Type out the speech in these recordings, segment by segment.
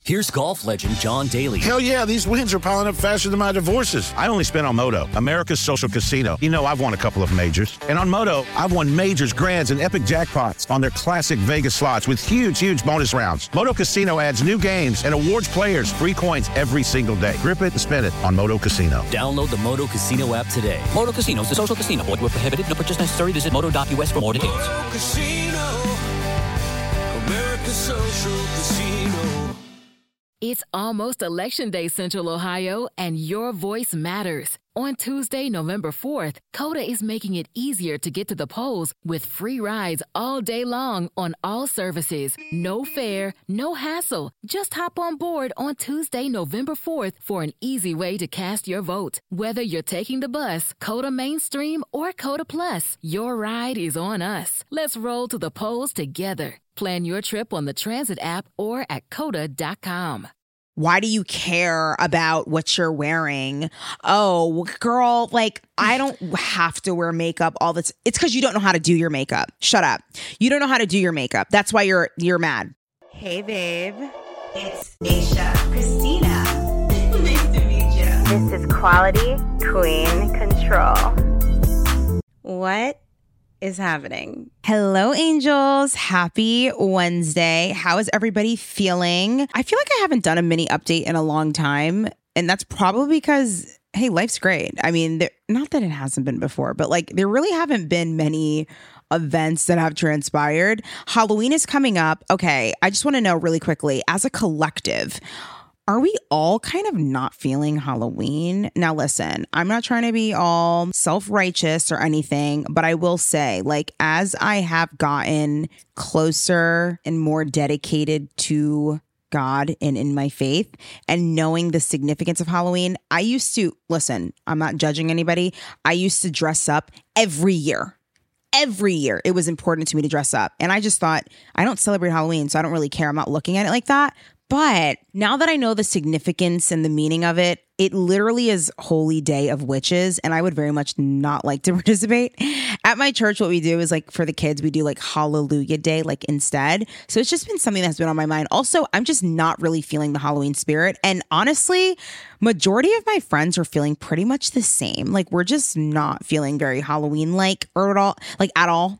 Here's golf legend John Daly. Hell yeah, these wins are piling up faster than my divorces. I only spent on Moto, America's social casino. You know, I've won a couple of majors. And on Moto, I've won majors, grands, and epic jackpots on their classic Vegas slots with huge bonus rounds. Moto Casino adds new games and awards players free coins every single day. Grip it and spin it on Moto Casino. Download the Moto Casino app today. Moto Casino is the social casino. Void where prohibited. No purchase necessary. Visit moto.us for more details. Moto Casino, America's social casino. It's almost Election Day, Central Ohio, and your voice matters. On Tuesday, November 4th, COTA is making it easier to get to the polls with free rides all day long on all services. No fare, no hassle. Just hop on board on Tuesday, November 4th for an easy way to cast your vote. Whether you're taking the bus, COTA Mainstream, or COTA Plus, your ride is on us. Let's roll to the polls together. Plan your trip on the Transit app or at COTA.com. Why do you care about what you're wearing? Oh, girl, like, I don't have to wear makeup all the time. It's because you don't know how to do your makeup. Shut up. You don't know how to do your makeup. That's why you're mad. Hey, babe. It's Aisha Christina. Nice to meet you. This is Quality Queen Control. What is happening? Hello, angels. Happy Wednesday. How is everybody feeling? I feel like I haven't done a mini update in a long time, and that's probably because, hey, life's great. I mean, not that it hasn't been before, but like there really haven't been many events that have transpired. Halloween is coming up. Okay, I just want to know really quickly, as a collective, are we all kind of not feeling Halloween? Now, listen, I'm not trying to be all self-righteous or anything, but I will say, like, as I have gotten closer and more dedicated to God and in my faith and knowing the significance of Halloween, I used to, listen, I'm not judging anybody. I used to dress up every year. Every year, it was important to me to dress up. And I just thought, I don't celebrate Halloween, so I don't really care. I'm not looking at it like that. But now that I know the significance and the meaning of it, it literally is Holy Day of Witches, and I would very much not like to participate. At my church, what we do is, like, for the kids, we do like Hallelujah Day, like, instead. So it's just been something that's been on my mind. Also, I'm just not really feeling the Halloween spirit. And honestly, majority of my friends are feeling pretty much the same. Like, we're just not feeling very Halloween-like or at all.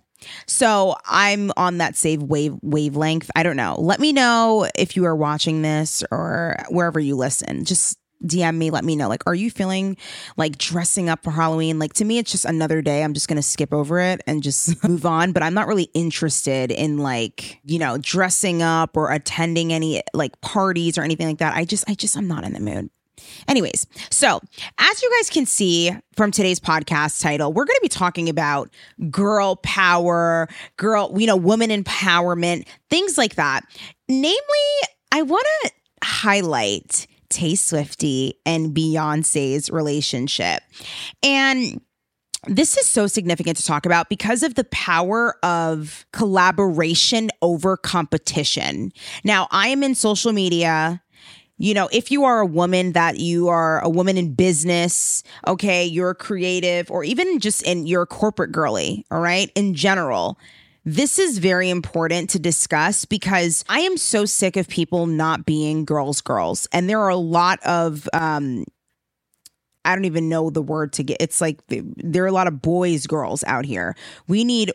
So I'm on that same wavelength. I don't know. Let me know if you are watching this or wherever you listen. Just DM me. Let me know. Like, are you feeling like dressing up for Halloween? Like, to me, it's just another day. I'm just going to skip over it and just move on. But I'm not really interested in, like, you know, dressing up or attending any like parties or anything like that. I'm not in the mood. Anyways, so as you guys can see from today's podcast title, we're going to be talking about girl power, woman empowerment, things like that. Namely, I want to highlight Tay Swiftie and Beyonce's relationship. And this is so significant to talk about because of the power of collaboration over competition. Now, I am in social media. You know, if you are a woman, that you are a woman in business, okay, you're a creative, or even just you're a corporate girly, all right, in general, this is very important to discuss because I am so sick of people not being girls. And there are a lot of, I don't even know the word to get. It's like there are a lot of girls out here. We need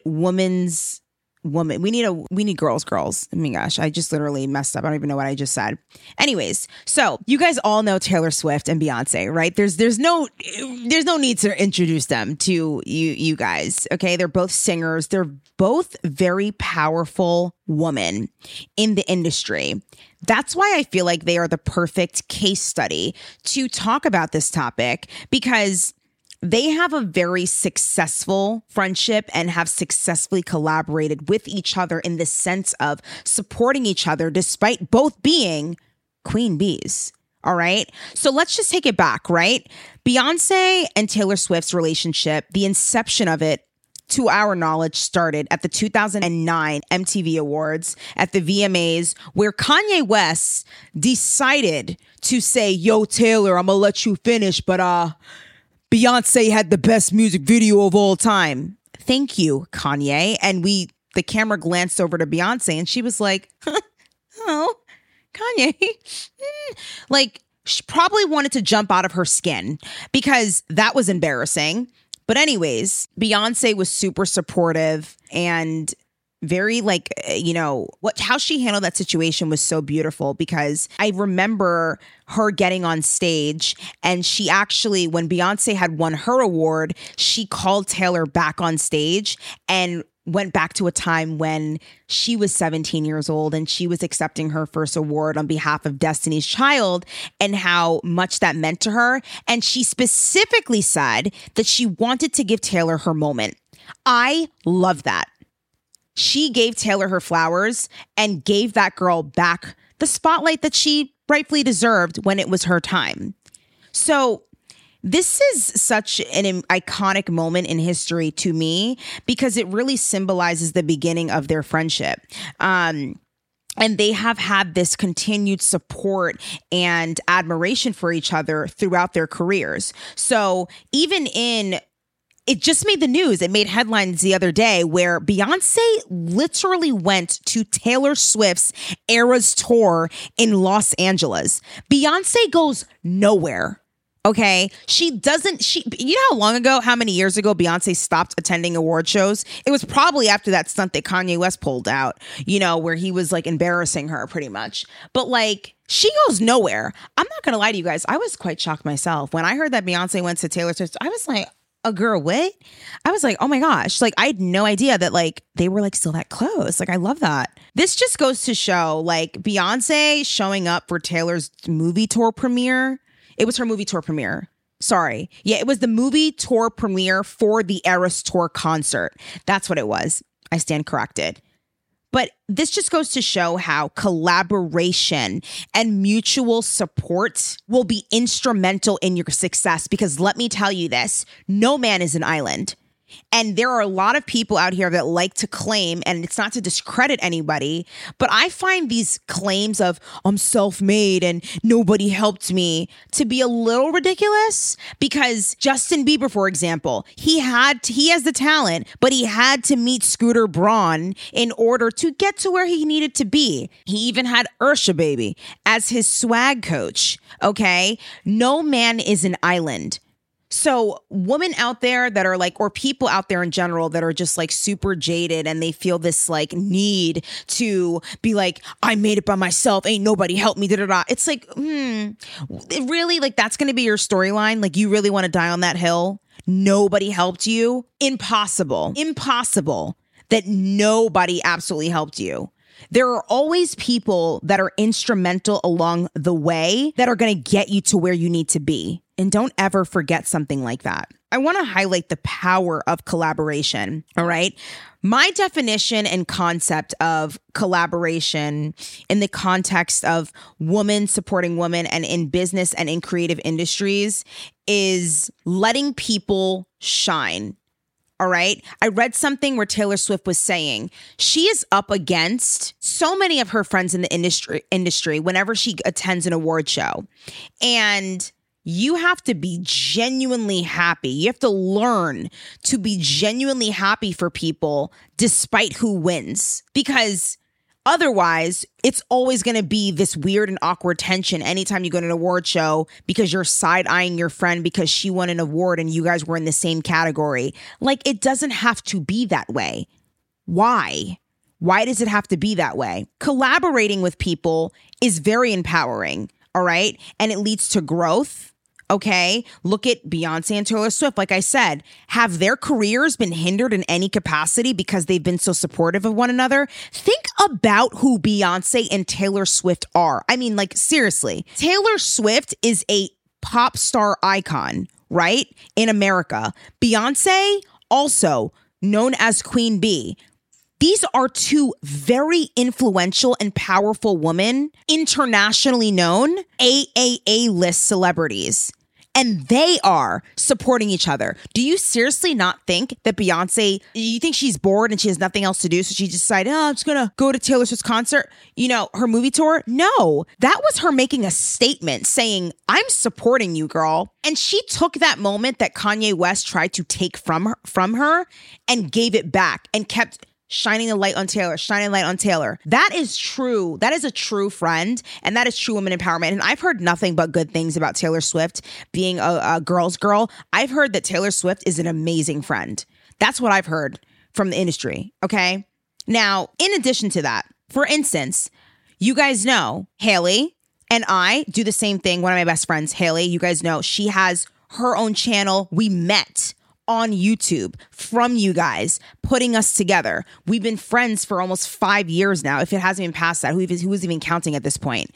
woman. We need girls. Oh my gosh, I just literally messed up. I don't even know what I just said. Anyways, so you guys all know Taylor Swift and Beyonce, right? There's no need to introduce them to you guys. Okay, they're both singers. They're both very powerful women in the industry. That's why I feel like they are the perfect case study to talk about this topic, because they have a very successful friendship and have successfully collaborated with each other in the sense of supporting each other despite both being queen bees. All right. So let's just take it back, right? Beyonce and Taylor Swift's relationship, the inception of it, to our knowledge, started at the 2009 MTV Awards at the VMAs, where Kanye West decided to say, yo, Taylor, I'm going to let you finish, but Beyonce had the best music video of all time. Thank you, Kanye. And the camera glanced over to Beyonce and she was like, oh, Kanye, like, she probably wanted to jump out of her skin because that was embarrassing. But anyways, Beyonce was super supportive and very like, how she handled that situation was so beautiful, because I remember her getting on stage and she actually, when Beyonce had won her award, she called Taylor back on stage and went back to a time when she was 17 years old and she was accepting her first award on behalf of Destiny's Child and how much that meant to her. And she specifically said that she wanted to give Taylor her moment. I love that. She gave Taylor her flowers and gave that girl back the spotlight that she rightfully deserved when it was her time. So this is such an iconic moment in history to me because it really symbolizes the beginning of their friendship. And they have had this continued support and admiration for each other throughout their careers. So even it just made the news. It made headlines the other day where Beyonce literally went to Taylor Swift's Eras Tour in Los Angeles. Beyonce goes nowhere. Okay, you know how many years ago Beyonce stopped attending award shows? It was probably after that stunt that Kanye West pulled out, where he was like embarrassing her pretty much. But like, she goes nowhere. I'm not going to lie to you guys. I was quite shocked myself. When I heard that Beyonce went to Taylor Swift, I was like, a girl, what? I was like, oh my gosh. Like, I had no idea that like they were like still that close. Like, I love that. This just goes to show like Beyonce showing up for Taylor's movie tour premiere. It was her movie tour premiere. Sorry. Yeah, it was the movie tour premiere for the Eras Tour concert. That's what it was. I stand corrected. But this just goes to show how collaboration and mutual support will be instrumental in your success. Because let me tell you this, no man is an island. And there are a lot of people out here that like to claim, and it's not to discredit anybody, but I find these claims of I'm self-made and nobody helped me to be a little ridiculous, because Justin Bieber, for example, he has the talent, but he had to meet Scooter Braun in order to get to where he needed to be. He even had Ursha Baby as his swag coach. Okay. No man is an island. So women out there that are like, or people out there in general that are just like super jaded and they feel this like need to be like, I made it by myself. Ain't nobody helped me. It's like, really, like that's going to be your storyline. Like you really want to die on that hill. Nobody helped you. Impossible that nobody absolutely helped you. There are always people that are instrumental along the way that are going to get you to where you need to be. And don't ever forget something like that. I want to highlight the power of collaboration. All right. My definition and concept of collaboration in the context of women supporting women and in business and in creative industries is letting people shine. All right. I read something where Taylor Swift was saying she is up against so many of her friends in the industry whenever she attends an award show. And you have to be genuinely happy. You have to learn to be genuinely happy for people despite who wins, because otherwise it's always going to be this weird and awkward tension anytime you go to an award show because you're side-eyeing your friend because she won an award and you guys were in the same category. Like, it doesn't have to be that way. Why? Why does it have to be that way? Collaborating with people is very empowering, all right? And it leads to growth. Okay, look at Beyonce and Taylor Swift. Like I said, have their careers been hindered in any capacity because they've been so supportive of one another? Think about who Beyonce and Taylor Swift are. I mean, like, seriously, Taylor Swift is a pop star icon, right? In America. Beyonce, also known as Queen Bee. These are two very influential and powerful women, internationally known AAA list celebrities. And they are supporting each other. Do you seriously not think that Beyonce, you think she's bored and she has nothing else to do, so she decided, I'm just going to go to Taylor Swift's concert, her movie tour? No, that was her making a statement saying, I'm supporting you, girl. And she took that moment that Kanye West tried to take from her and gave it back and kept shining the light on Taylor, shining the light on Taylor. That is true. That is a true friend, and that is true women empowerment. And I've heard nothing but good things about Taylor Swift being a girl's girl. I've heard that Taylor Swift is an amazing friend. That's what I've heard from the industry, okay? Now, in addition to that, for instance, you guys know Haley and I do the same thing. One of my best friends, Haley, you guys know, she has her own channel. We met on YouTube from you guys, putting us together. We've been friends for almost 5 years now. If it hasn't even passed that, who was even counting at this point?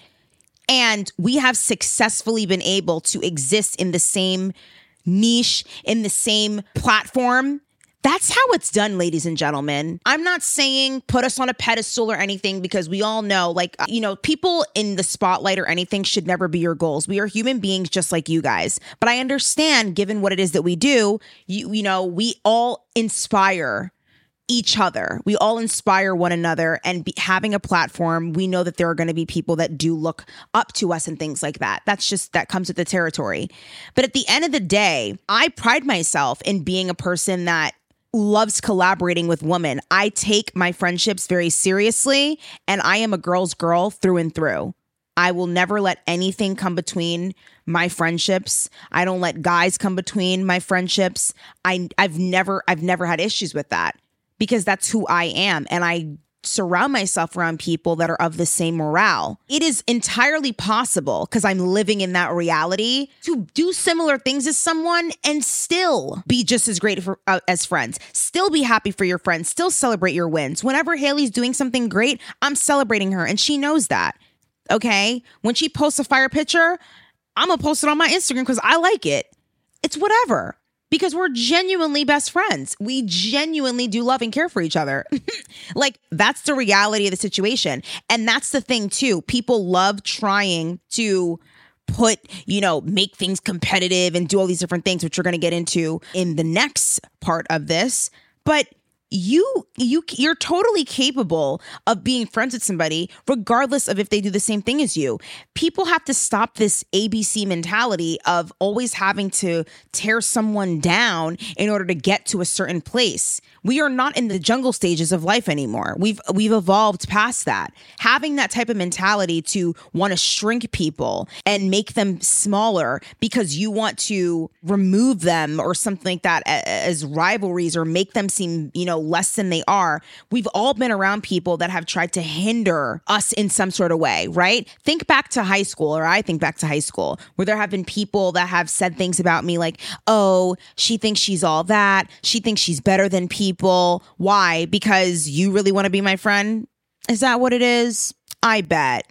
And we have successfully been able to exist in the same niche, in the same platform. That's how it's done, ladies and gentlemen. I'm not saying put us on a pedestal or anything, because we all know, like, people in the spotlight or anything should never be your goals. We are human beings just like you guys. But I understand, given what it is that we do, we all inspire each other. We all inspire one another, and having a platform, we know that there are going to be people that do look up to us and things like that. That comes with the territory. But at the end of the day, I pride myself in being a person that loves collaborating with women. I take my friendships very seriously, and I am a girl's girl through and through. I will never let anything come between my friendships. I don't let guys come between my friendships. I've never had issues with that, because that's who I am, and I surround myself around people that are of the same morale. It is entirely possible, because I'm living in that reality, to do similar things as someone and still be just as great as friends. Still be happy for your friends. Still celebrate your wins. Whenever Haley's doing something great, I'm celebrating her, and she knows that. Okay? When she posts a fire picture, I'm going to post it on my Instagram because I like it. It's whatever. Because we're genuinely best friends. We genuinely do love and care for each other. Like, that's the reality of the situation. And that's the thing too. People love trying to make things competitive and do all these different things, which we're going to get into in the next part of this. But you're totally capable of being friends with somebody regardless of if they do the same thing as you. People have to stop this ABC mentality of always having to tear someone down in order to get to a certain place. We are not in the jungle stages of life anymore. We've evolved past that. Having that type of mentality to want to shrink people and make them smaller because you want to remove them or something like that as rivalries, or make them seem, less than they are. We've all been around people that have tried to hinder us in some sort of way, right? Think back to high school, or I think back to high school, where there have been people that have said things about me like, oh, she thinks she's all that. She thinks she's better than people. Why? Because you really want to be my friend? Is that what it is? I bet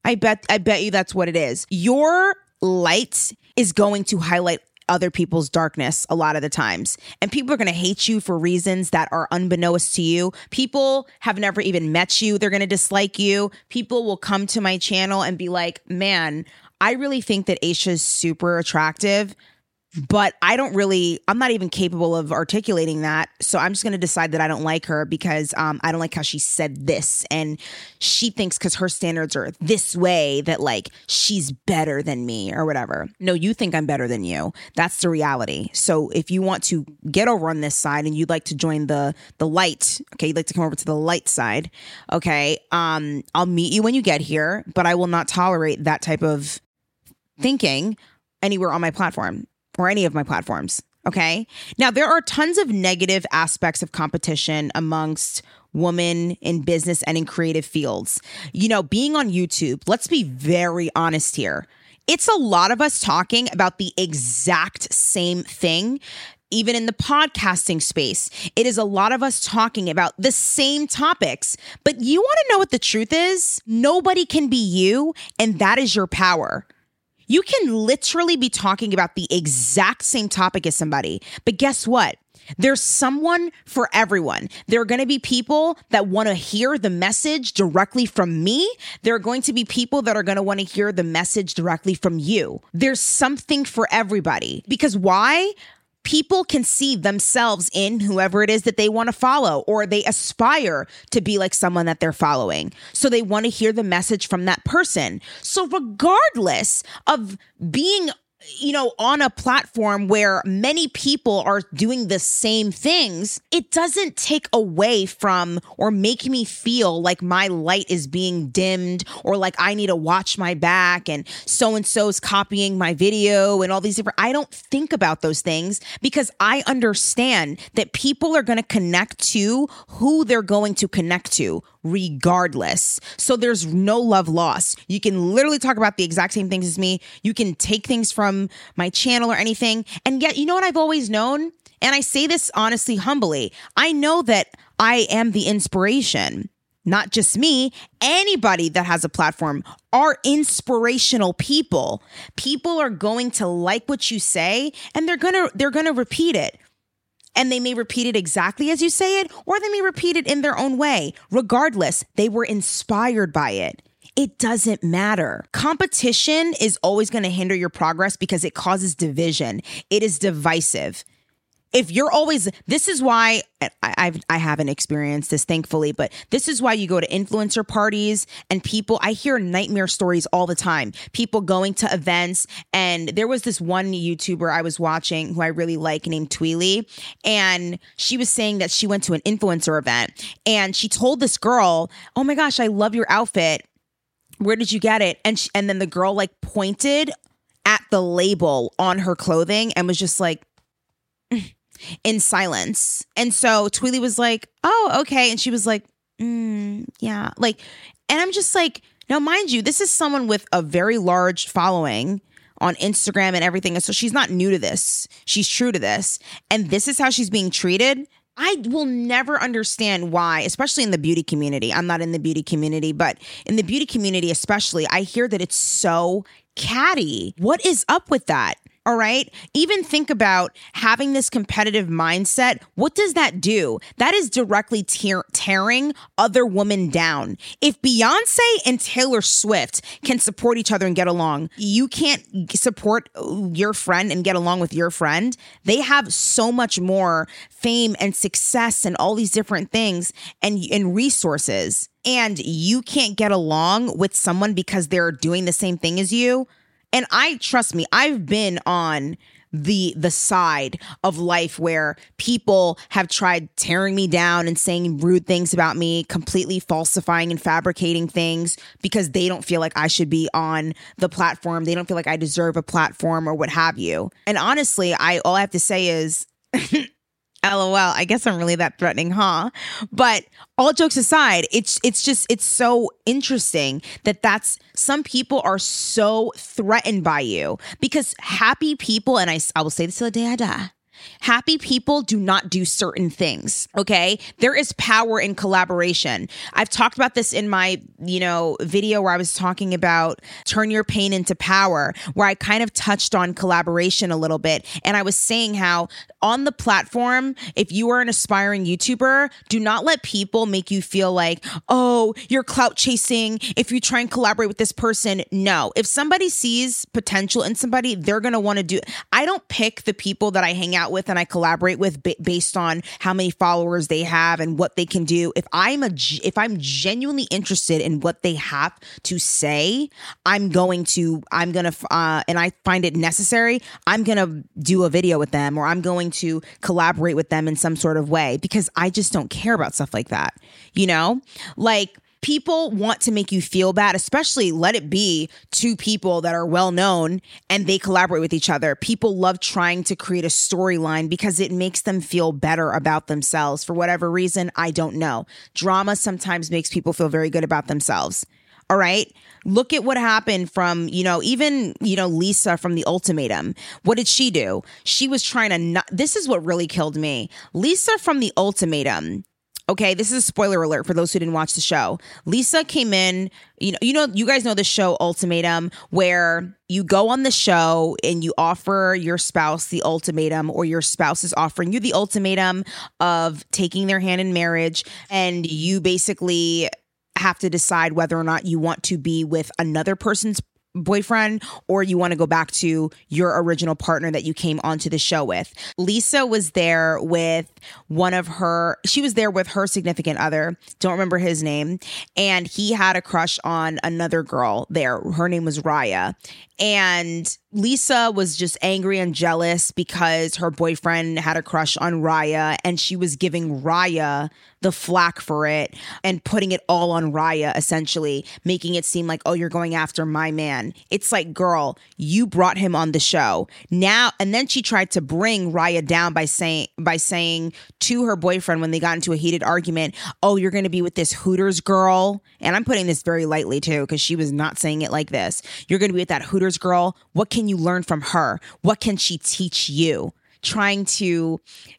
you that's what it is. Your light is going to highlight other people's darkness a lot of the times. And people are going to hate you for reasons that are unbeknownst to you. People have never even met you. They're going to dislike you. People will come to my channel and be like, man, I really think that Aisha's super attractive, but I'm not even capable of articulating that. So I'm just going to decide that I don't like her because I don't like how she said this. And she thinks because her standards are this way that like she's better than me or whatever. No, you think I'm better than you. That's the reality. So if you want to get over on this side and you'd like to join the light, okay, you'd like to come over to the light side, okay, I'll meet you when you get here, but I will not tolerate that type of thinking anywhere on my platform. Or any of my platforms. Okay. Now, there are tons of negative aspects of competition amongst women in business and in creative fields. Being on YouTube, let's be very honest here. It's a lot of us talking about the exact same thing. Even in the podcasting space, it is a lot of us talking about the same topics. But you want to know what the truth is? Nobody can be you, and that is your power. You can literally be talking about the exact same topic as somebody, but guess what? There's someone for everyone. There are going to be people that want to hear the message directly from me. There are going to be people that are going to want to hear the message directly from you. There's something for everybody. Because why? People can see themselves in whoever it is that they want to follow, or they aspire to be like someone that they're following. So they want to hear the message from that person. So regardless of being on a platform where many people are doing the same things, it doesn't take away from or make me feel like my light is being dimmed or like I need to watch my back and so-and-so's copying my video and all these different, I don't think about those things because I understand that people are going to connect to who they're going to connect to regardless. So there's no love lost. You can literally talk about the exact same things as me. You can take things from my channel or anything. And yet, you know what I've always known? And I say this honestly, humbly. I know that I am the inspiration. Not just me, anybody that has a platform are inspirational people. People are going to like what you say and they're going to repeat it. And they may repeat it exactly as you say it, or they may repeat it in their own way. Regardless, they were inspired by it. It doesn't matter. Competition is always going to hinder your progress because it causes division. It is divisive. If you're always, this is why I haven't experienced this, thankfully, but this is why you go to influencer parties and people, I hear nightmare stories all the time. People going to events, and there was this one YouTuber I was watching who I really like named Tweely, and she was saying that she went to an influencer event and she told this girl, "Oh my gosh, I love your outfit. Where did you get it?" And then the girl like pointed at the label on her clothing and was just like, in silence. And so Tweely was like, "Oh, okay." And she was like, yeah. Like, and I'm just like, now mind you, this is someone with a very large following on Instagram and everything. And so she's not new to this. She's true to this. And this is how she's being treated. I will never understand why, especially in the beauty community. I'm not in the beauty community, but in the beauty community especially, I hear that it's so catty. What is up with that? All right. Even think about having this competitive mindset. What does that do? That is directly tearing other women down. If Beyonce and Taylor Swift can support each other and get along, you can't support your friend and get along with your friend. They have so much more fame and success and all these different things and resources. And you can't get along with someone because they're doing the same thing as you. And trust me, I've been on the side of life where people have tried tearing me down and saying rude things about me, completely falsifying and fabricating things because they don't feel like I should be on the platform. They don't feel like I deserve a platform or what have you. And honestly, all I have to say is, LOL, I guess I'm really that threatening, huh? But all jokes aside, it's so interesting that some people are so threatened by you because happy people, and I will say this till the day I die, happy people do not do certain things, okay? There is power in collaboration. I've talked about this in my, video where I was talking about turn your pain into power, where I kind of touched on collaboration a little bit. And I was saying how on the platform, if you are an aspiring YouTuber, do not let people make you feel like, oh, you're clout chasing if you try and collaborate with this person. No, if somebody sees potential in somebody, they're going to want to do. I don't pick the people that I hang out with and I collaborate with based on how many followers they have and what they can do. If I'm genuinely interested in what they have to say, and I find it necessary, I'm going to do a video with them, or I'm going to collaborate with them in some sort of way because I just don't care about stuff like that. Like, people want to make you feel bad, especially let it be two people that are well known and they collaborate with each other. People love trying to create a storyline because it makes them feel better about themselves. For whatever reason, I don't know. Drama sometimes makes people feel very good about themselves. All right. Look at what happened from, even Lisa from The Ultimatum. What did she do? She was trying to this is what really killed me. Lisa from The Ultimatum. Okay, this is a spoiler alert for those who didn't watch the show. Lisa came in, you guys know the show Ultimatum, where you go on the show and you offer your spouse the ultimatum, or your spouse is offering you the ultimatum of taking their hand in marriage, and you basically have to decide whether or not you want to be with another person's boyfriend, or you want to go back to your original partner that you came onto the show with. Lisa was there with she was there with her significant other, don't remember his name, and he had a crush on another girl there. Her name was Raya. And Lisa was just angry and jealous because her boyfriend had a crush on Raya, and she was giving Raya the flack for it and putting it all on Raya, essentially making it seem like, oh, you're going after my man. It's like, girl, you brought him on the show now. And then she tried to bring Raya down by saying to her boyfriend when they got into a heated argument, oh, you're going to be with this Hooters girl. And I'm putting this very lightly too, because she was not saying it like this. You're going to be with that Hooters girl. What can you learn from her? What can she teach you? Trying to,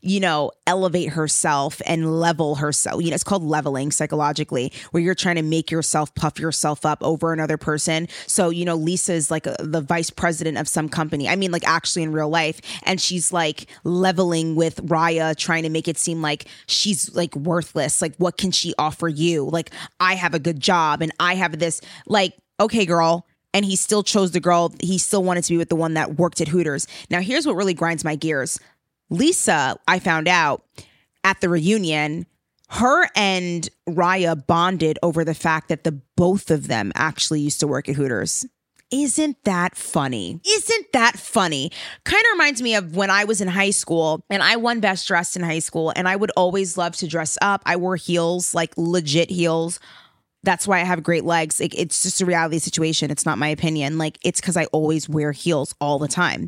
elevate herself and level herself. It's called leveling psychologically, where you're trying to make yourself puff yourself up over another person. So, Lisa is like the vice president of some company. I mean, like actually in real life. And she's like leveling with Raya, trying to make it seem like she's like worthless. Like, what can she offer you? Like, I have a good job and I have this, like, okay, girl. And he still chose the girl. He still wanted to be with the one that worked at Hooters. Now, here's what really grinds my gears. Lisa, I found out at the reunion, her and Raya bonded over the fact that the both of them actually used to work at Hooters. Isn't that funny? Isn't that funny? Kind of reminds me of when I was in high school and I won Best Dressed in high school, and I would always love to dress up. I wore heels, like legit heels. That's why I have great legs. It's just a reality situation. It's not my opinion. Like, it's because I always wear heels all the time.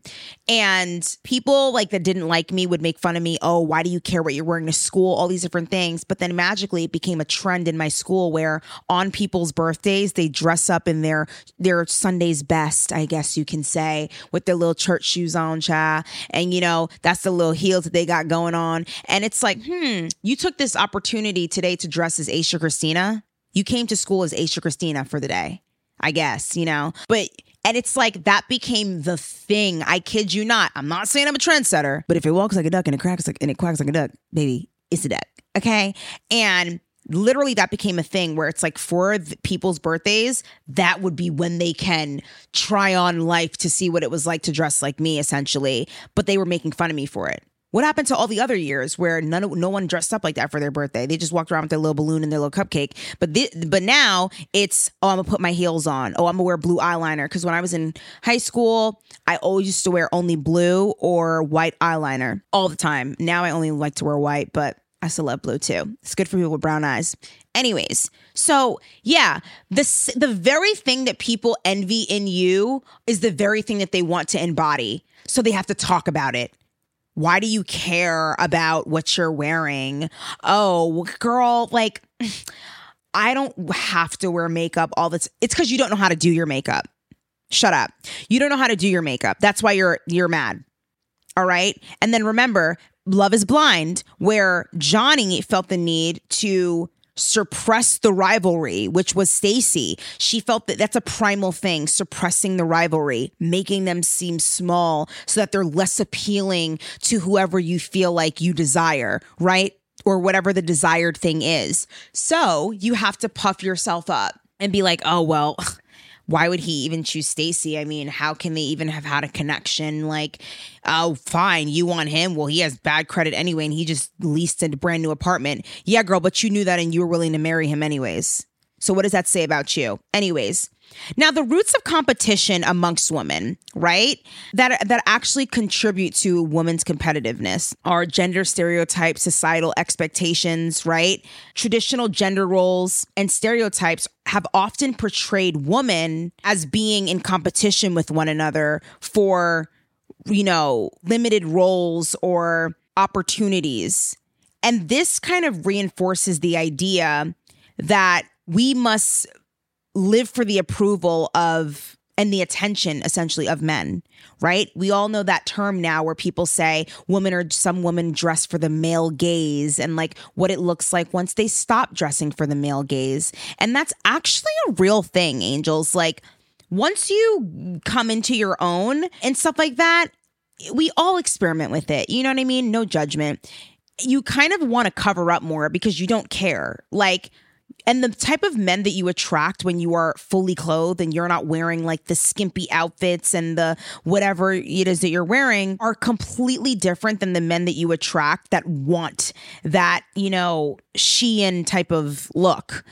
And people like that didn't like me would make fun of me. Oh, why do you care what you're wearing to school? All these different things. But then magically it became a trend in my school where on people's birthdays, they dress up in their Sunday's best, I guess you can say, with their little church shoes on, child. And, that's the little heels that they got going on. And it's like, you took this opportunity today to dress as Aisha Christina. You came to school as Aisha Christina for the day, I guess, But, and it's like that became the thing. I kid you not. I'm not saying I'm a trendsetter, but if it walks like a duck and it quacks like a duck, baby, it's a duck. Okay. And literally that became a thing where it's like for people's birthdays, that would be when they can try on life to see what it was like to dress like me, essentially. But they were making fun of me for it. What happened to all the other years where no one dressed up like that for their birthday? They just walked around with their little balloon and their little cupcake. But now it's, oh, I'm going to put my heels on. Oh, I'm going to wear blue eyeliner. Because when I was in high school, I always used to wear only blue or white eyeliner all the time. Now I only like to wear white, but I still love blue too. It's good for people with brown eyes. Anyways, so yeah, the very thing that people envy in you is the very thing that they want to embody. So they have to talk about it. Why do you care about what you're wearing? Oh, girl, like, I don't have to wear makeup all the time. It's because you don't know how to do your makeup. Shut up. You don't know how to do your makeup. That's why you're mad. All right? And then remember, Love is Blind, where Johnny felt the need to suppress the rivalry, which was Stacey. She felt that that's a primal thing, suppressing the rivalry, making them seem small so that they're less appealing to whoever you feel like you desire, right? Or whatever the desired thing is. So you have to puff yourself up and be like, oh, well, why would he even choose Stacey? I mean, how can they even have had a connection? Like, oh, fine, you want him? Well, he has bad credit anyway, and he just leased a brand new apartment. Yeah, girl, but you knew that and you were willing to marry him anyways. So what does that say about you? Anyways, now the roots of competition amongst women, right, that actually contribute to women's competitiveness are gender stereotypes, societal expectations, right? Traditional gender roles and stereotypes have often portrayed women as being in competition with one another for, limited roles or opportunities. And this kind of reinforces the idea that we must live for the approval of and the attention, essentially, of men, right? We all know that term now where people say some women dress for the male gaze and like what it looks like once they stop dressing for the male gaze. And that's actually a real thing, angels. Like, once you come into your own and stuff like that, we all experiment with it. You know what I mean? No judgment. You kind of want to cover up more because you don't care. Like, And the type of men that you attract when you are fully clothed and you're not wearing like the skimpy outfits and the whatever it is that you're wearing are completely different than the men that you attract that want that, Shein type of look.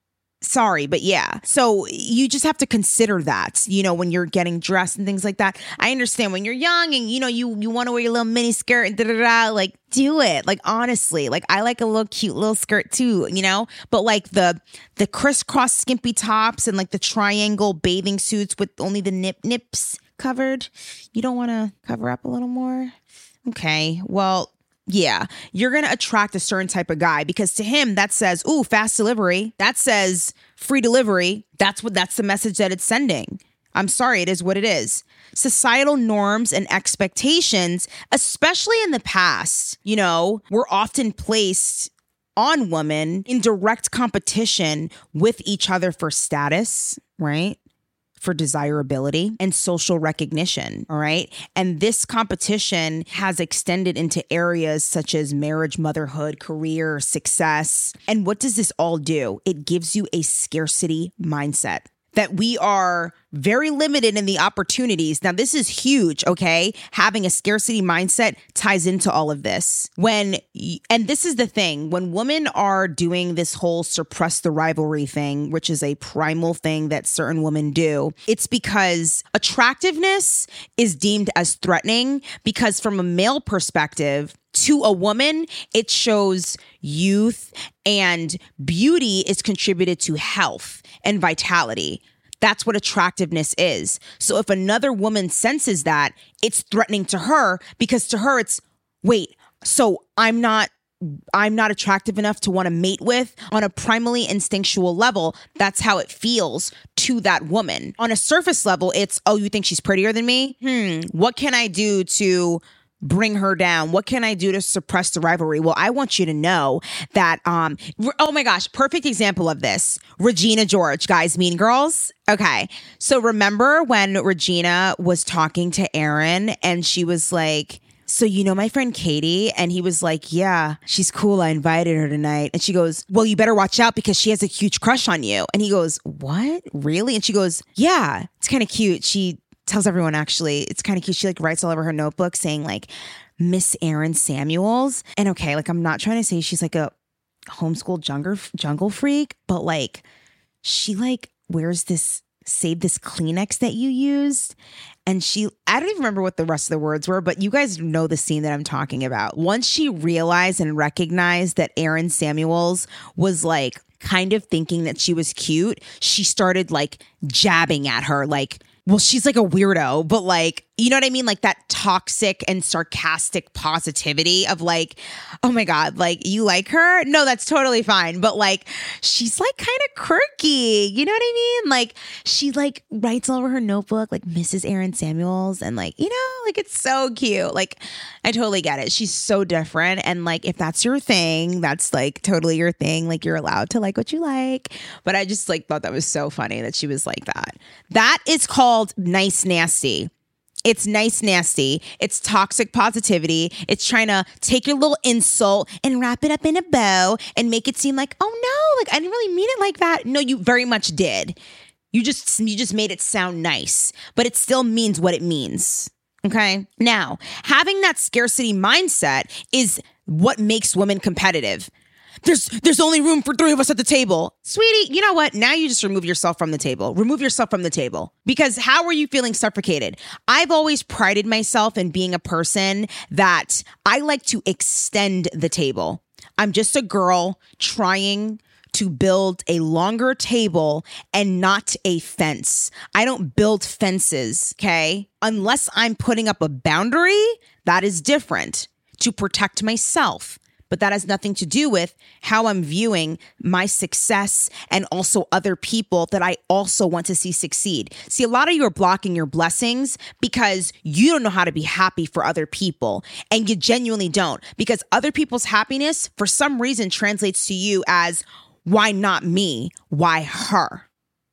Sorry, but yeah. So you just have to consider that, when you're getting dressed and things like that. I understand when you're young and, you want to wear your little mini skirt and like do it. Like, honestly, like I like a little cute little skirt too, but like the crisscross skimpy tops and like the triangle bathing suits with only the nips covered. You don't want to cover up a little more? Okay, well, yeah, you're going to attract a certain type of guy because to him that says, ooh, fast delivery. That says free delivery. That's the message that it's sending. I'm sorry, it is what it is. Societal norms and expectations, especially in the past, were often placed on women in direct competition with each other for status, right? For desirability and social recognition, all right? And this competition has extended into areas such as marriage, motherhood, career, success. And what does this all do? It gives you a scarcity mindset. That we are very limited in the opportunities. Now, this is huge, okay? Having a scarcity mindset ties into all of this. And this is the thing, when women are doing this whole suppress the rivalry thing, which is a primal thing that certain women do, it's because attractiveness is deemed as threatening because from a male perspective, to a woman, it shows youth and beauty is contributed to health and vitality. That's what attractiveness is. So if another woman senses that, it's threatening to her because to her it's, wait, so I'm not attractive enough to want to mate with. On a primally instinctual level, that's how it feels to that woman. On a surface level, it's, oh, you think she's prettier than me? What can I do to bring her down? What can I do to suppress the rivalry? Well, I want you to know that, oh my gosh, perfect example of this. Regina George, guys, Mean Girls. Okay. So remember when Regina was talking to Aaron and she was like, so my friend Katie? And he was like, yeah, she's cool. I invited her tonight. And she goes, well, you better watch out because she has a huge crush on you. And he goes, what? Really? And she goes, yeah, it's kind of cute. She tells everyone, actually, it's kind of cute. She like writes all over her notebook saying like Miss Erin Samuels. And okay, like I'm not trying to say she's like a homeschool jungle freak, but like she like wears this, save this Kleenex that you used. And I don't even remember what the rest of the words were, but you guys know the scene that I'm talking about. Once she realized and recognized that Erin Samuels was like kind of thinking that she was cute, she started like jabbing at her like, well, she's like a weirdo, but like, you know what I mean? Like that toxic and sarcastic positivity of like, oh my God, like you like her? No, that's totally fine. But like, she's like kind of quirky. You know what I mean? Like she like writes all over her notebook, like Mrs. Erin Samuels. And like, like it's so cute. Like I totally get it. She's so different. And like, if that's your thing, that's like totally your thing. Like you're allowed to like what you like. But I just like thought that was so funny that she was like that. That is called nice nasty. It's nice nasty. It's toxic positivity. It's trying to take your little insult and wrap it up in a bow and make it seem like, oh no, like I didn't really mean it like that. No, you very much did. You just made it sound nice, but it still means what it means. Okay. Now, having that scarcity mindset is what makes women competitive. There's only room for 3 of us at the table. Sweetie, you know what? Now you just remove yourself from the table. Remove yourself from the table. Because how are you feeling suffocated? I've always prided myself in being a person that I like to extend the table. I'm just a girl trying to build a longer table and not a fence. I don't build fences, okay? Unless I'm putting up a boundary, that is different to protect myself. But that has nothing to do with how I'm viewing my success and also other people that I also want to see succeed. See, a lot of you are blocking your blessings because you don't know how to be happy for other people. And you genuinely don't, because other people's happiness for some reason translates to you as, why not me? Why her?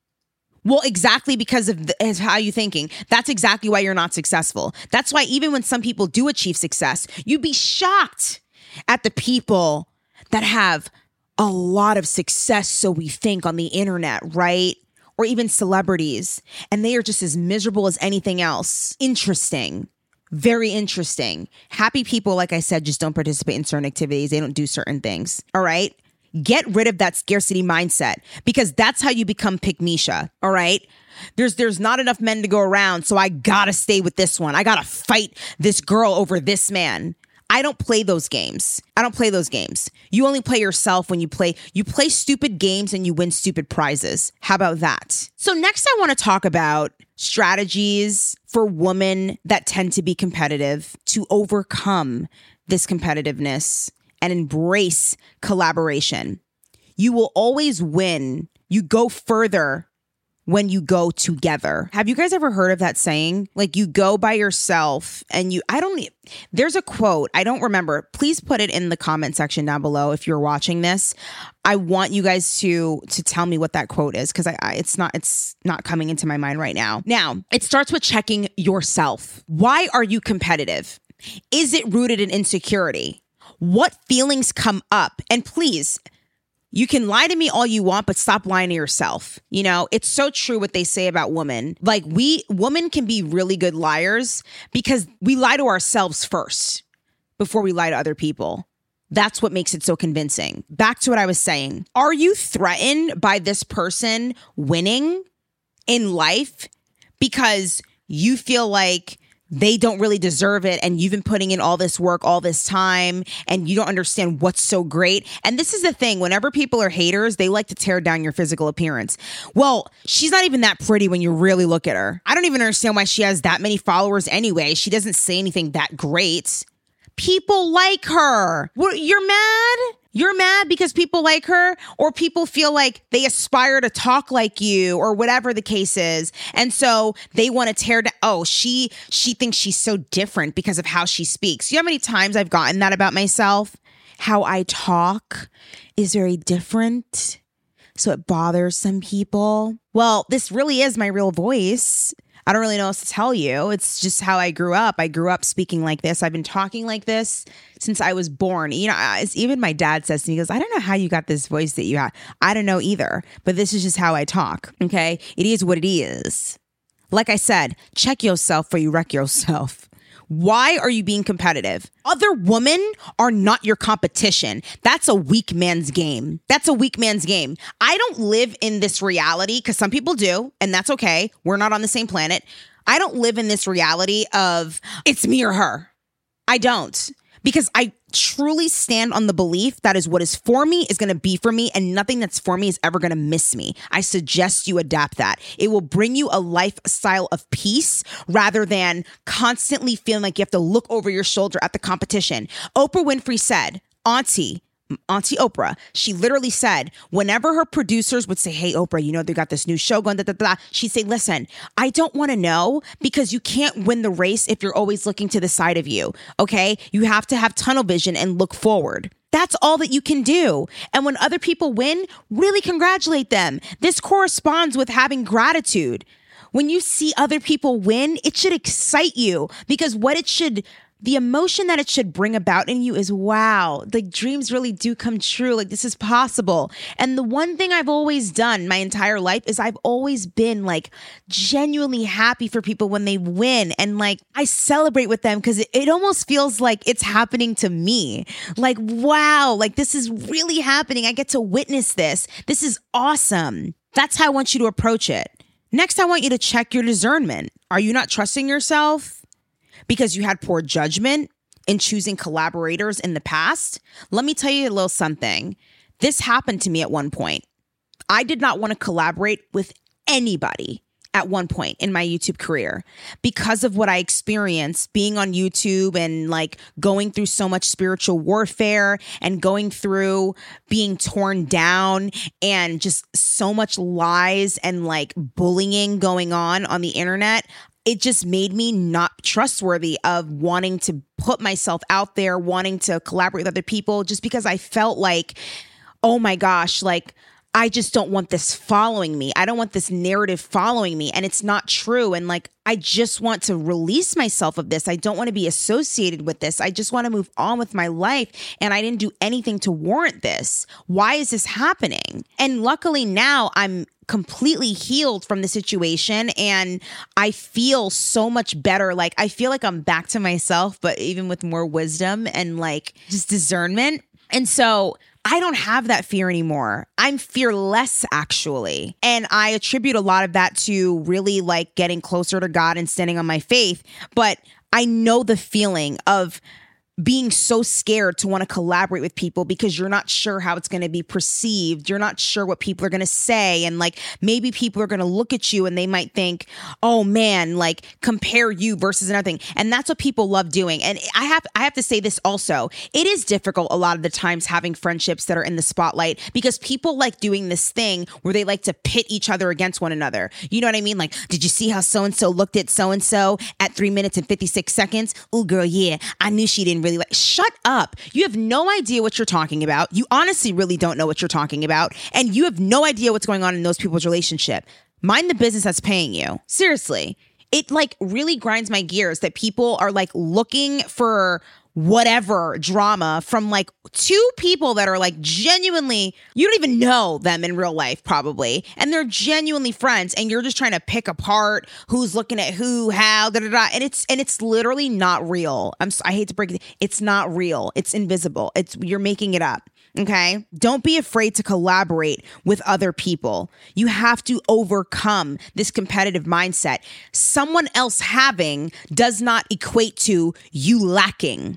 Well, exactly because of how you're thinking. That's exactly why you're not successful. That's why even when some people do achieve success, you'd be shocked at the people that have a lot of success, so we think, on the internet, right? Or even celebrities, and they are just as miserable as anything else. Interesting. Very interesting. Happy people, like I said, just don't participate in certain activities. They don't do certain things. All right? Get rid of that scarcity mindset, because that's how you become pick-misha. All right? There's not enough men to go around, so I gotta stay with this one. I gotta fight this girl over this man. I don't play those games. You only play yourself when you play stupid games and you win stupid prizes. How about that? So next I want to talk about strategies for women that tend to be competitive to overcome this competitiveness and embrace collaboration. You will always win. You go further when you go together. Have you guys ever heard of that saying? Like, you go by yourself and there's a quote. I don't remember. Please put it in the comment section down below if you're watching this. I want you guys to tell me what that quote is, because it's not coming into my mind right now. Now, it starts with checking yourself. Why are you competitive? Is it rooted in insecurity? What feelings come up? And please, you can lie to me all you want, but stop lying to yourself. You know, it's so true what they say about women. Like, women can be really good liars because we lie to ourselves first before we lie to other people. That's what makes it so convincing. Back to what I was saying. Are you threatened by this person winning in life because you feel like they don't really deserve it, and you've been putting in all this work all this time, and you don't understand what's so great? And this is the thing. Whenever people are haters, they like to tear down your physical appearance. Well, she's not even that pretty when you really look at her. I don't even understand why she has that many followers anyway. She doesn't say anything that great. People like her. You're mad? You're mad because people like her, or people feel like they aspire to talk like you, or whatever the case is. And so they want to tear down. Oh, she thinks she's so different because of how she speaks. You know how many times I've gotten that about myself? How I talk is very different, so it bothers some people. Well, this really is my real voice. I don't really know what else to tell you. It's just how I grew up. I grew up speaking like this. I've been talking like this since I was born. You know, even my dad says to me, he goes, I don't know how you got this voice that you have. I don't know either, but this is just how I talk. Okay. It is what it is. Like I said, check yourself before you wreck yourself. Why are you being competitive? Other women are not your competition. That's a weak man's game. I don't live in this reality, because some people do, and that's okay. We're not on the same planet. I don't live in this reality of it's me or her. I don't. Because I truly stand on the belief that is what is for me is going to be for me, and nothing that's for me is ever going to miss me. I suggest you adapt that. It will bring you a lifestyle of peace rather than constantly feeling like you have to look over your shoulder at the competition. Oprah Winfrey said, Auntie Oprah, she literally said, whenever her producers would say, hey, Oprah, you know, they got this new show going, she'd say, listen, I don't want to know, because you can't win the race if you're always looking to the side of you. Okay. You have to have tunnel vision and look forward. That's all that you can do. And when other people win, really congratulate them. This corresponds with having gratitude. When you see other people win, it should excite you, because the emotion that it should bring about in you is, wow, like dreams really do come true. Like, this is possible. And the one thing I've always done my entire life is I've always been like genuinely happy for people when they win. And like, I celebrate with them because it almost feels like it's happening to me. Like, wow, like this is really happening. I get to witness this. This is awesome. That's how I want you to approach it. Next, I want you to check your discernment. Are you not trusting yourself because you had poor judgment in choosing collaborators in the past? Let me tell you a little something. This happened to me at one point. I did not want to collaborate with anybody at one point in my YouTube career because of what I experienced being on YouTube and like going through so much spiritual warfare and going through being torn down and just so much lies and like bullying going on the internet. It just made me not trustworthy of wanting to put myself out there, wanting to collaborate with other people, just because I felt like, oh my gosh, like I just don't want this following me. I don't want this narrative following me. And it's not true. And like, I just want to release myself of this. I don't want to be associated with this. I just want to move on with my life. And I didn't do anything to warrant this. Why is this happening? And luckily now I'm completely healed from the situation and I feel so much better. Like, I feel like I'm back to myself, but even with more wisdom and like just discernment. And so I don't have that fear anymore. I'm fearless, actually. And I attribute a lot of that to really like getting closer to God and standing on my faith. But I know the feeling of being so scared to want to collaborate with people because you're not sure how it's going to be perceived. You're not sure what people are going to say. And like, maybe people are going to look at you and they might think, oh man, like compare you versus another thing. And that's what people love doing. And I have to say this also. It is difficult a lot of the times having friendships that are in the spotlight because people like doing this thing where they like to pit each other against one another. You know what I mean? Like, did you see how so-and-so looked at so-and-so at 3 minutes and 56 seconds? Oh girl, yeah, I knew she didn't really like. Shut up. You have no idea what you're talking about. You honestly really don't know what you're talking about. And you have no idea what's going on in those people's relationship. Mind the business that's paying you. Seriously. It like really grinds my gears that people are like looking for whatever drama from like two people that are like genuinely, you don't even know them in real life probably, and they're genuinely friends, and you're just trying to pick apart who's looking at who, how, da da da, and it's literally not real. I hate to break it. It's not real. It's invisible. You're making it up. Okay? Don't be afraid to collaborate with other people. You have to overcome this competitive mindset. Someone else having does not equate to you lacking.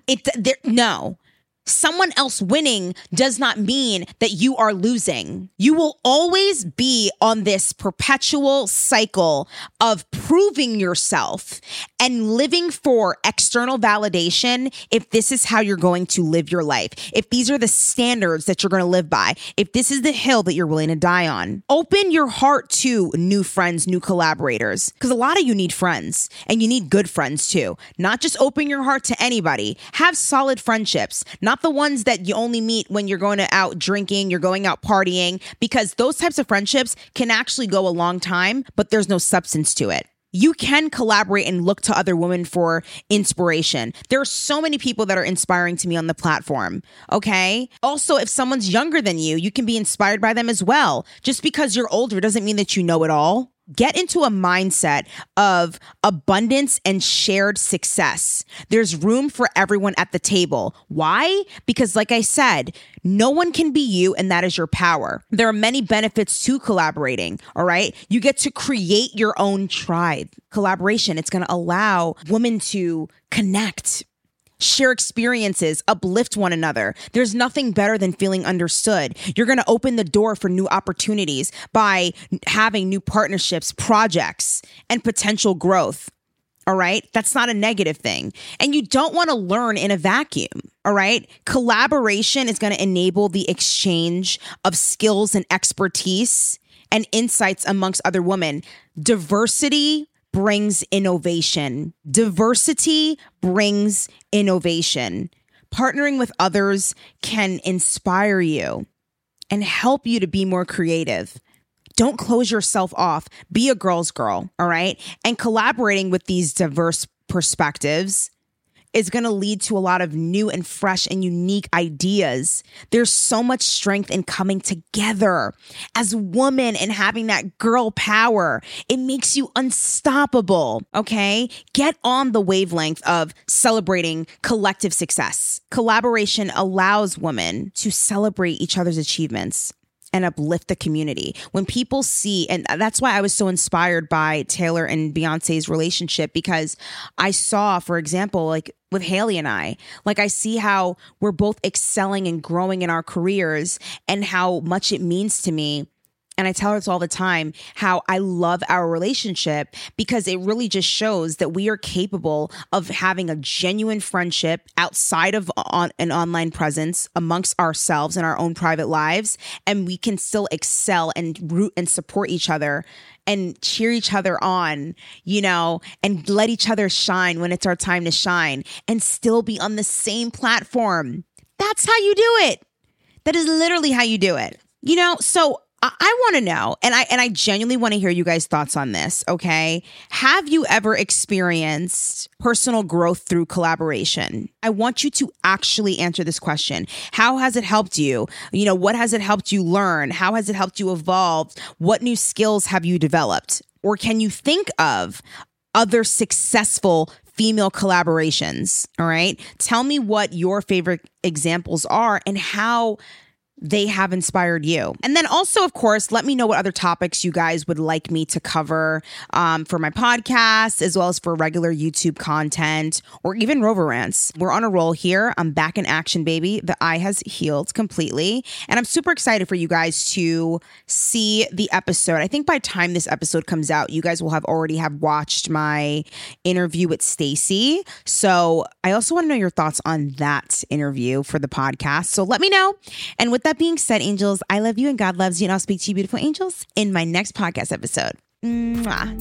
No. Someone else winning does not mean that you are losing. You will always be on this perpetual cycle of proving yourself and living for external validation if this is how you're going to live your life, if these are the standards that you're going to live by, if this is the hill that you're willing to die on. Open your heart to new friends, new collaborators, because a lot of you need friends and you need good friends too. Not just open your heart to anybody. Have solid friendships, not the ones that you only meet when you're going out drinking, you're going out partying, because those types of friendships can actually go a long time, but there's no substance to it. You can collaborate and look to other women for inspiration. There are so many people that are inspiring to me on the platform. Okay. Also, if someone's younger than you can be inspired by them as well. Just because you're older doesn't mean that you know it all. Get into a mindset of abundance and shared success. There's room for everyone at the table. Why? Because like I said, no one can be you, and that is your power. There are many benefits to collaborating, all right? You get to create your own tribe. Collaboration, it's going to allow women to connect, share experiences, uplift one another. There's nothing better than feeling understood. You're going to open the door for new opportunities by having new partnerships, projects, and potential growth. All right? That's not a negative thing. And you don't want to learn in a vacuum. All right? Collaboration is going to enable the exchange of skills and expertise and insights amongst other women. Diversity brings innovation. Diversity brings innovation. Partnering with others can inspire you and help you to be more creative. Don't close yourself off. Be a girl's girl, all right? And collaborating with these diverse perspectives is going to lead to a lot of new and fresh and unique ideas. There's so much strength in coming together as women and having that girl power. It makes you unstoppable, okay? Get on the wavelength of celebrating collective success. Collaboration allows women to celebrate each other's achievements and uplift the community. When people see, and that's why I was so inspired by Taylor and Beyonce's relationship, because I saw, for example, like with Haley and I see how we're both excelling and growing in our careers and how much it means to me. And I tell her this all the time, how I love our relationship, because it really just shows that we are capable of having a genuine friendship outside of an online presence amongst ourselves and our own private lives. And we can still excel and root and support each other and cheer each other on, and let each other shine when it's our time to shine, and still be on the same platform. That's how you do it. That is literally how you do it. So I want to know, and I genuinely want to hear you guys' thoughts on this, okay? Have you ever experienced personal growth through collaboration? I want you to actually answer this question. How has it helped you? You know, what has it helped you learn? How has it helped you evolve? What new skills have you developed? Or can you think of other successful female collaborations? All right. Tell me what your favorite examples are and how they have inspired you. And then also, of course, let me know what other topics you guys would like me to cover for my podcast, as well as for regular YouTube content or even Rover Rants. We're on a roll here. I'm back in action, baby. The eye has healed completely. And I'm super excited for you guys to see the episode. I think by the time this episode comes out, you guys will already have watched my interview with Stacey. So I also want to know your thoughts on that interview for the podcast. So let me know. And with that being said, angels, I love you and God loves you, and I'll speak to you, beautiful angels, in my next podcast episode. Mwah.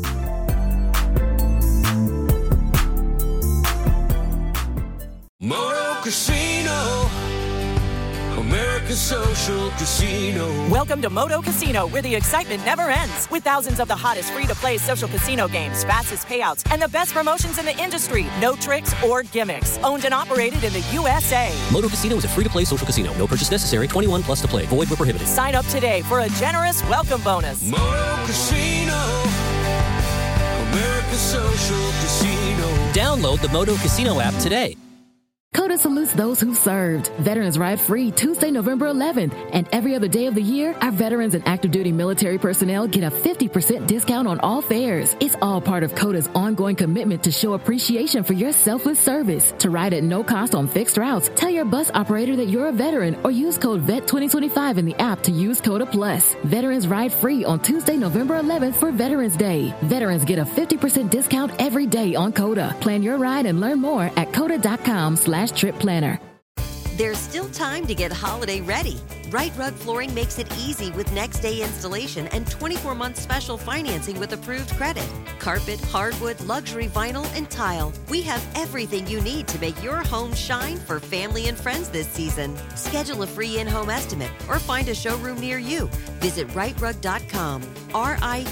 Moto Casino, America's social casino. Welcome to Moto Casino, where the excitement never ends. With thousands of the hottest free-to-play social casino games, fastest payouts, and the best promotions in the industry. No tricks or gimmicks. Owned and operated in the USA. Moto Casino is a free-to-play social casino. No purchase necessary. 21 plus to play. Void where prohibited. Sign up today for a generous welcome bonus. Moto Casino, America's social casino. Download the Moto Casino app today. COTA salutes those who served. Veterans Ride Free Tuesday, November 11th. And every other day of the year, our veterans and active duty military personnel get a 50% discount on all fares. It's all part of COTA's ongoing commitment to show appreciation for your selfless service. To ride at no cost on fixed routes, tell your bus operator that you're a veteran or use code VET2025 in the app to use COTA Plus. Veterans Ride Free on Tuesday, November 11th for Veterans Day. Veterans get a 50% discount every day on COTA. Plan your ride and learn more at COTA.com/trip planner. There's still time to get holiday ready. Right Rug Flooring makes it easy with next day installation and 24-month special financing with approved credit. Carpet, hardwood, luxury vinyl, and tile. We have everything you need to make your home shine for family and friends this season. Schedule a free in-home estimate or find a showroom near you. Visit rightrug.com,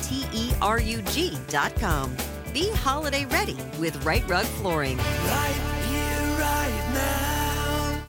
RITERUG.com. Be holiday ready with Right Rug Flooring. Right